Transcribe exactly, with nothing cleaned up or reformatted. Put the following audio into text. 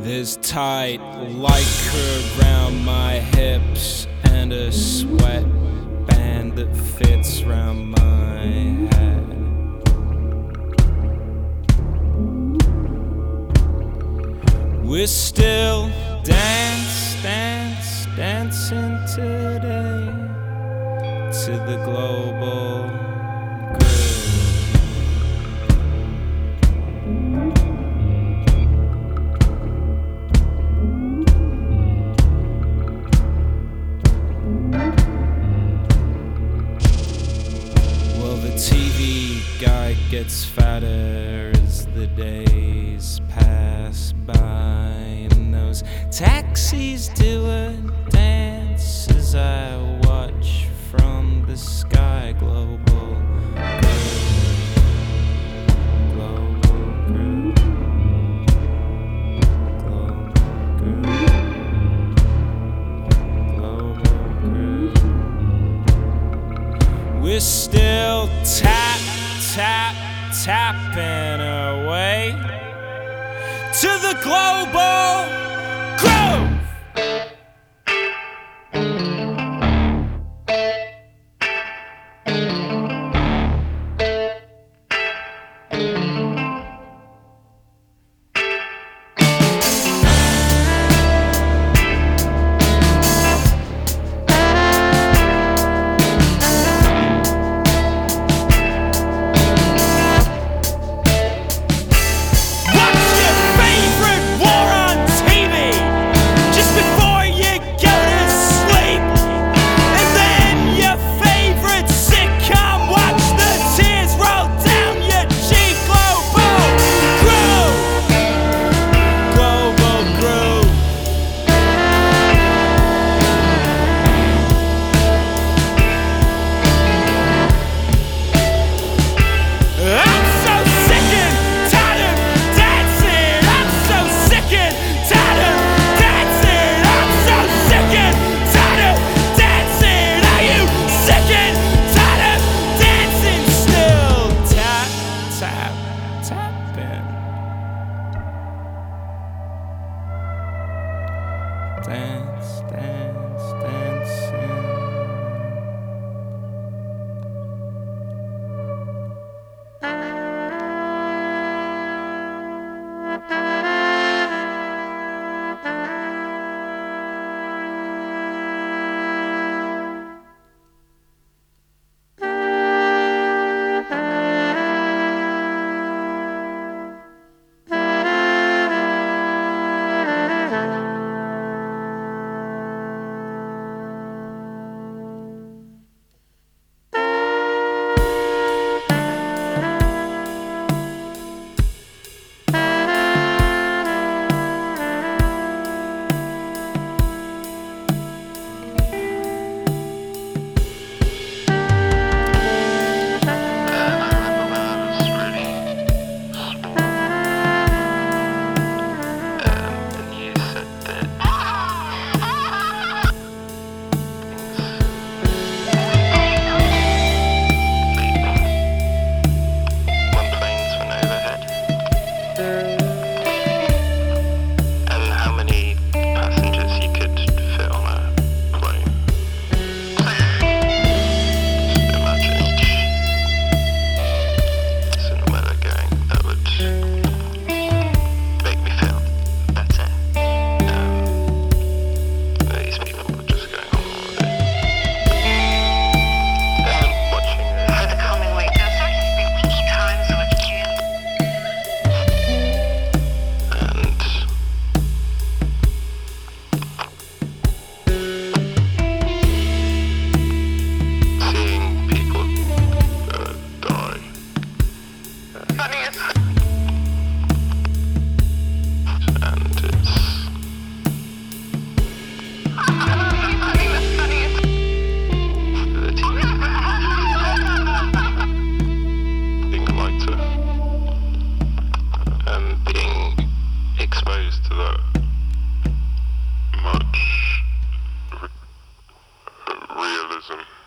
There's tight lycra around my hips and a sweat band that fits round my head. We're still dance, dance, dancing today to the global groove. Well, the T V guy gets fatter as the days pass by, and those taxis do a dance as I watch from the sky. Global groove, global groove, global groove, global groove. We're still tap, tap, tapping away to the global groove. Dance, dance, dancing. Realism.